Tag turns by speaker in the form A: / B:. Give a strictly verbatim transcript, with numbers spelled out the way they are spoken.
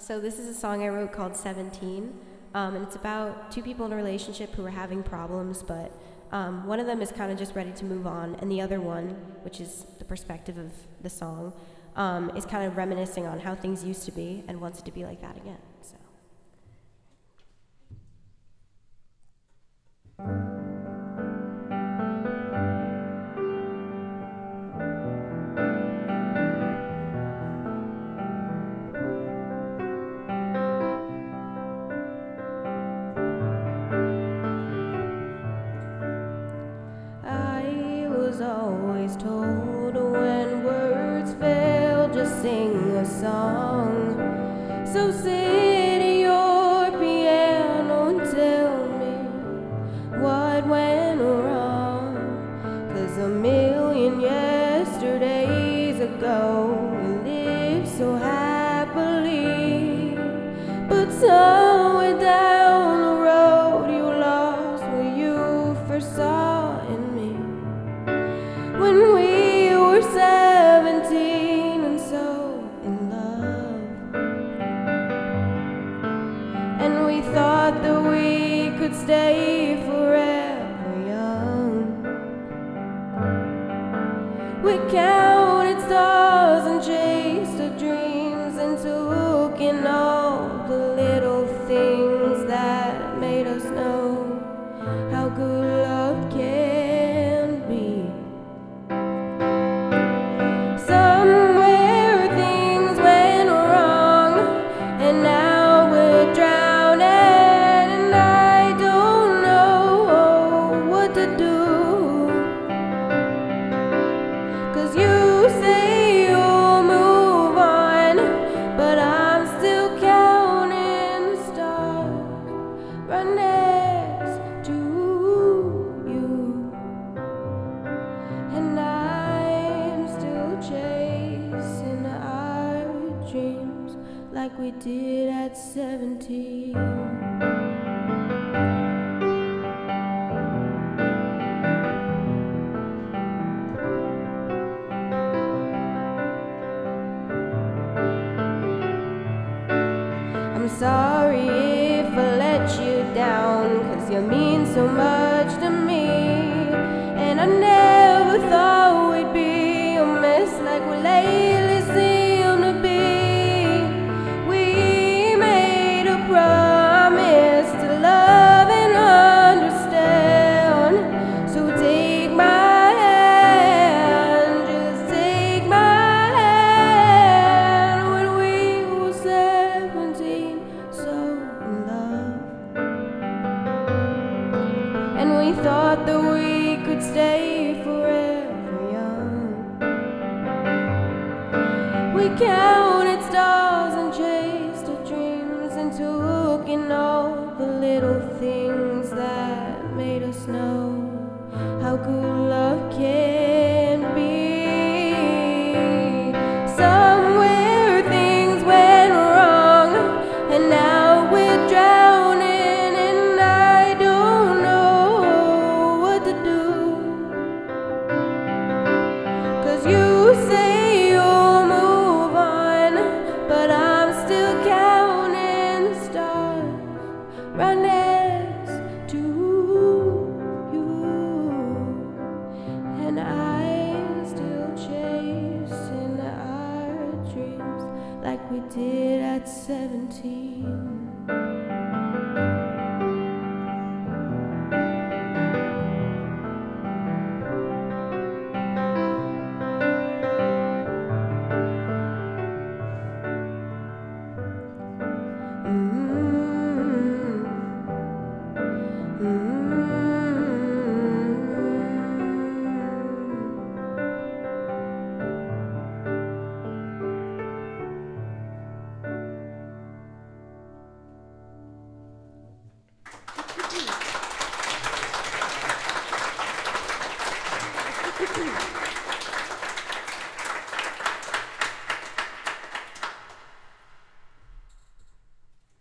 A: So this is a song I wrote called seventeen, um, and it's about two people in a relationship who are having problems, but um, one of them is kind of just ready to move on, and the other one, which is the perspective of the song, um, is kind of reminiscing on how things used to be and wants it to be like that again. So. I was always told when words fail, just sing a song. So sit at your piano and tell me what went wrong. 'Cause a million yesterdays ago we lived so happily, but somewhere down the road you lost what you first saw in me. When we were seventeen and so in love, and we thought that we could stay forever young. We counted stars and chased our dreams and took in all the little things that made us know how good love can be. Somewhere things went wrong, and now we're drowning, and I don't know what to do. 'Cause you say you'll move on, but I'm still counting the stars right next to you, and I'm still chasing our dreams like we did at seventeen. I'm sorry if I let you down, 'cause you mean so much to me, and I never thought we'd be a mess like we lately seem to be. We made a promise to love and understand, so take my hand, just take my hand. When we were seventeen, so in love, and we thought that we could stay forever young. We counted stars and chased our dreams and took in all the little things that made us know how good love can be. Somewhere things went wrong, and now we're drowning, and I don't know what to do. 'Cause you say you'll move on, but I'm still counting the stars right next to you, and I'm still chasing our dreams like we did at seventeen.